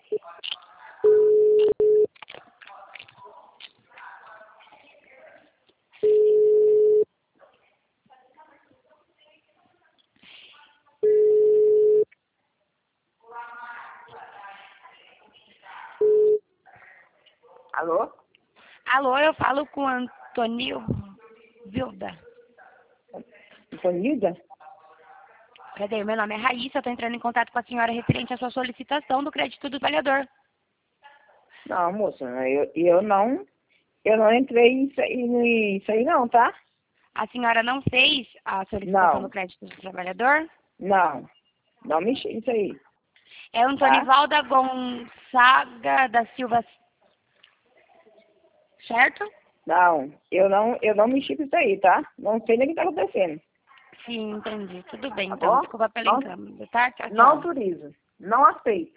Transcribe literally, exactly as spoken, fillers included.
Alô? Alô, eu falo com o Antônio Vilda. Antonilda? Prazer, meu nome é Raíssa, eu estou entrando em contato com a senhora referente à sua solicitação do crédito do trabalhador. Não, moça, eu, eu não, eu não entrei nisso aí, nisso aí não, tá? A senhora não fez a solicitação Não, do crédito do trabalhador? não, não mexi nisso aí, É o tá? Antonivalda Gonçaga da Silva, certo? Não, eu não, eu não mexi com isso aí, tá? Não sei nem o que tá acontecendo, Sim, entendi. Tudo bem, tá então. bom? Desculpa pelo Não, encâmbio, tá? Tchau, não tchau. autorizo, não aceito.